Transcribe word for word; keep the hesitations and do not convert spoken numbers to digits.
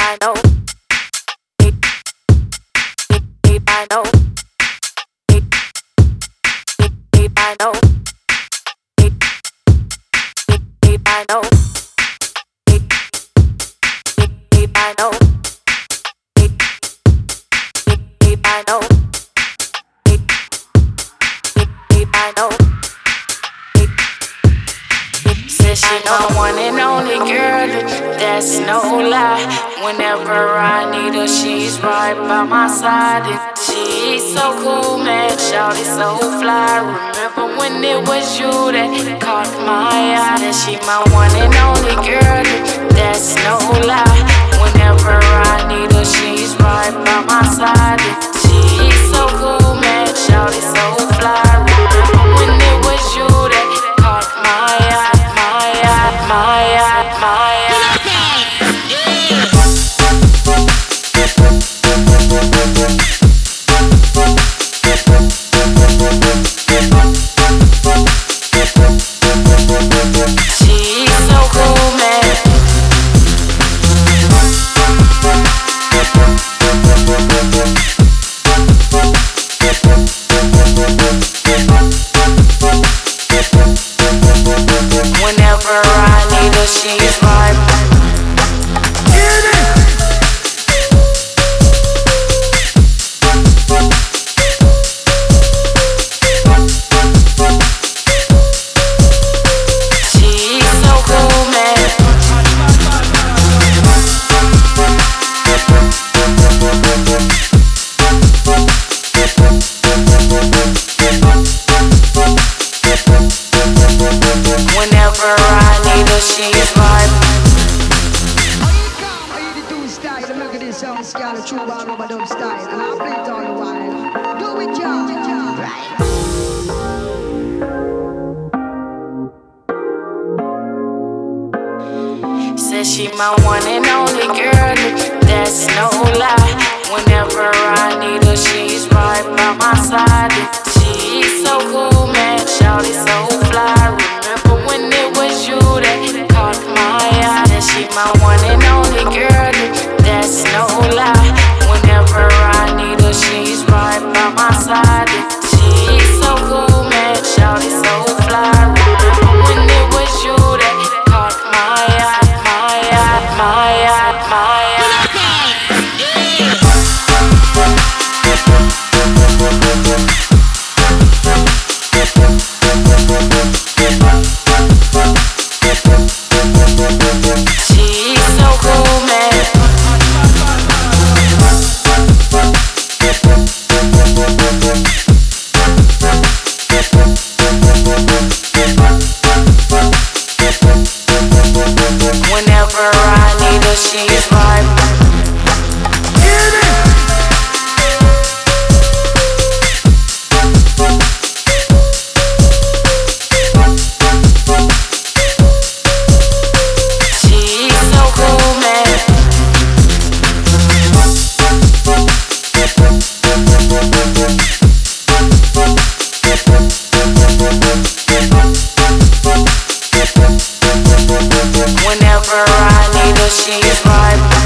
I know. Deep, deep, deep, I know. Deep, deep, deep, I know. Deep, deep, deep, I know. Deep, deep, deep, I know. Deep, deep, deep, I know. Deep, deep, deep, I know. Deep, deep, said she my one and only girl, that's no lie. Whenever I need her, she's right by my side. And she's so cool, man, shawty so fly. Remember when it was you that caught my eye? That she my one and only girl, that's no lie. Whenever I need her, she's right by my side. And she's so cool, man, shawty so fly. Remember when it was you that caught my eye, my eye, my eye, my eye. Whenever I need her, she's right. She's so cool, man. Whenever I need her, she's right. How you the two style? I'm looking at this sound scale, a true one over dub style, and I play it all the while. Do it, y'all. Right. Said she my one and only girl, that's no lie. Whenever I need her, she's right by my side. She's so cool, man, shawty so fly. Remember when it was you that caught my eye? That she my one and only girl, that's no lie. Whenever I need her, she's right by my side. She's so cool, man, shawty so fly. Remember when it was you that caught my eye, my eye, my eye, my eye. She's so cool, man. Whenever I need her, she's right. Whenever I need her, she's right.